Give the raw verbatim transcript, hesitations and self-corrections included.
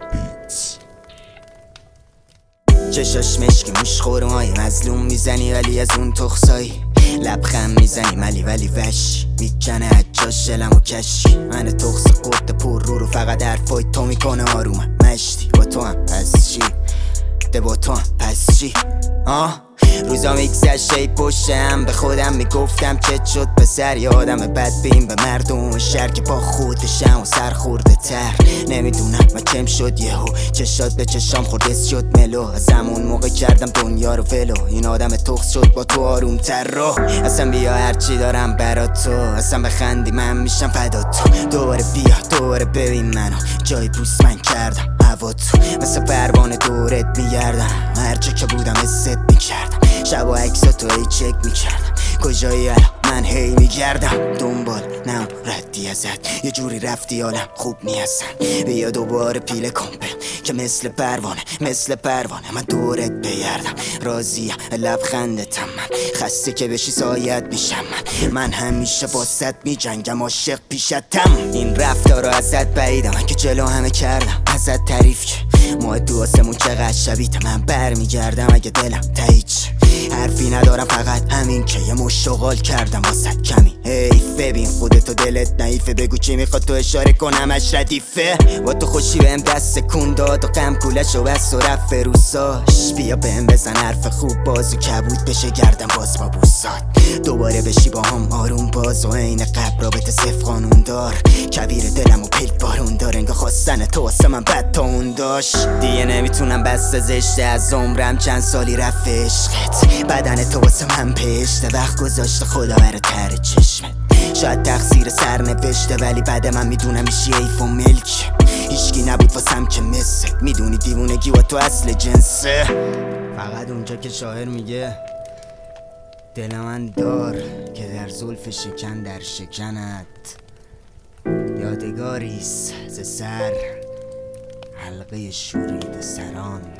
چشاش مشکی موش خورمایی مظلوم میزنی ولی از اون تخصایی لبخند میزنی ملی ولی وش میکنه اجاش شلم و کشی من تخص قد پر رو رو فقط حرفای تو میکنه آرومم مشتی با تو هم پس چی ده با تو هم پس چی آه روزا میگذشت ای پشتم به خودم میگفتم چت شد پسر یادم بد بین به مردم و شهر که با خودشم و سر خورده تر نمیدونم و چم شد یهو چشات به چشام خورد شد ملو از همون موقع کردم دنیا رو ولو این آدم تخص شد با تو آروم تر رو اصلا بیا هرچی دارم برات تو اصلا بخندی من میشم فدا تو دوباره بیا دوباره ببین منو جای بوست من کردم هوا تو مثل پروانه دورت میگردم هرچه که بودم حست میکردم شب و عکسا تو ای چک میکردم کجایی الان من هی میگردم دنبال نم ردی ازت یه جوری رفتی حالم خوب نیستم بیا دوباره پیله کمپل که مثل پروانه مثل پروانه من دورت بگردم راضیم لبخندتم من خسته که بشی سایت میشم من من همیشه باست میجنگم عاشق پیشتم این رفتارو ازت بعیدم من که جلو همه کردم ازت تعریف که ما تو آسمون چقدر شبیه من بر میگردم اگه دلم تاییچ حرفی ندارم فقط همین که یه مشغال کردم واسه کمی حیف ببین خودتو دلت نایفه بگو چی میخواد تو اشاره کنمش ردیفه با تو خوشی بهم دست کن داد و غم کولش و بست و رفت روساش بیا بهم بزن حرف خوب بازو کبود بشه گردم باز با بوسات دوباره بشی با هم آروم باز و عین قبل رابطه صف قانون دار کبیر دلم و پیل بارون دار انگاه خواستن تو واسه من بد تا اون داشت دیگه نمیتونم بس زشته از عمرم چند سالی رفت عشقت بدن تو واسه من پشته وقت گذاشته خدا بره تر چشمت شاید تقصیر سر نوشته ولی بعد من میدونم میشی ایف و ملک هیچکی نبود واسم که مثل میدونی دیوونگی و تو اصل جنسه فقط اونجا که شاعر میگه دل من دار که در زلف شکن در شکنت یادگاریست ز سر حلقه شورید سران